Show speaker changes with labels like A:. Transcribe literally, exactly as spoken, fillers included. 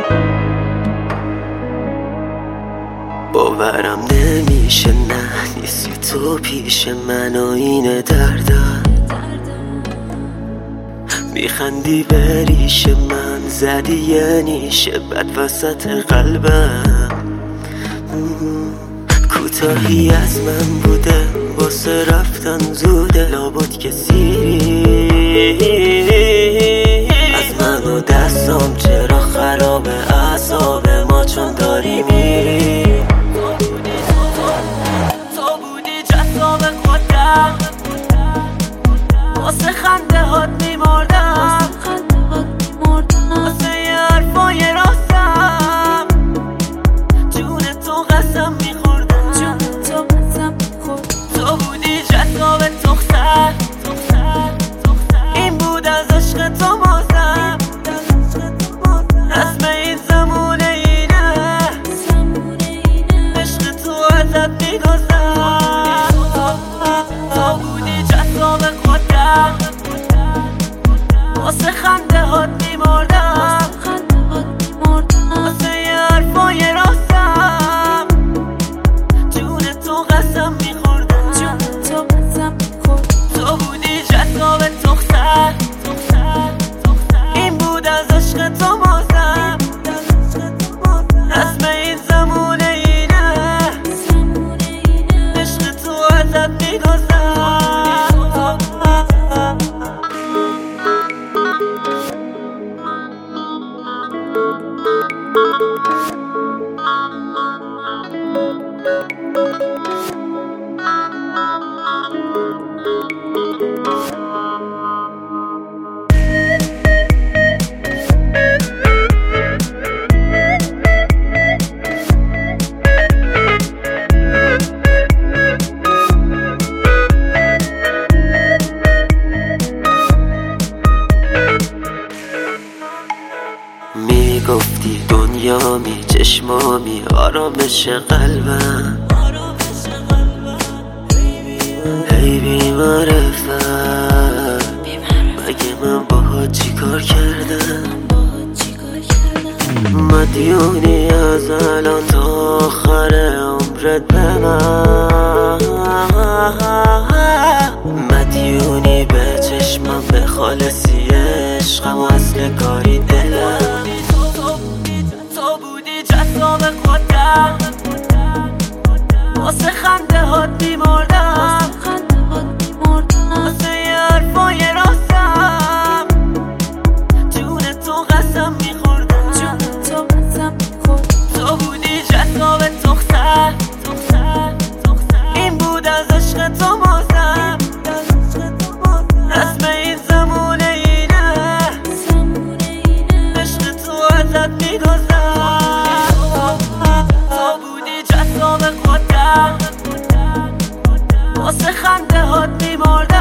A: باورم نمیشه نه نیستی تو پیش من و این دردم. میخندی به ریش من زدی یه نیشه بد وسط قلبم. کوتاهی از من بوده واسه رفتن زوده، لابد کسی از من و دستام چرا خراب اعصاب ما چون داری میری. تو بودی جذاب خودم واسه خنده هات میمردم، واسه یه حرفای راستم جون تو قسم میخوردم. تو بودی جذاب دختر، این بود از عشق تو مازم. رسم این زمونه اینه عشق تو ازت میگذم. تو بودی جذاب خودم واسه خنده هات میمردم، واسه یه حرفای راستم جون تو قسم میخوردم. تو بودی جذاب دختر، این بود از عشق تو مازم. رسم این زمونه اینه عشق تو ازت میگذم. میگفتی دنیامی چشمامی آرامش قلبم، هی بی معرفت مگه من باها چی کار کردم؟ مدیونی از الان تا آخر عمرت به من، مدیونی به چشمم به خالصی عشقم و اصل کاری دلم. تو بودی جذاب خودم واسه خنده هات میمردم، واسه یه حرفای راستم جون تو قسم میخوردم. تو بودی جذاب دختر، این بود از عشق تو مازم. رسم این زمونه اینه عشق تو ازت میگذم. تو بودی جذاب خودم واسه خنده هات میمردم،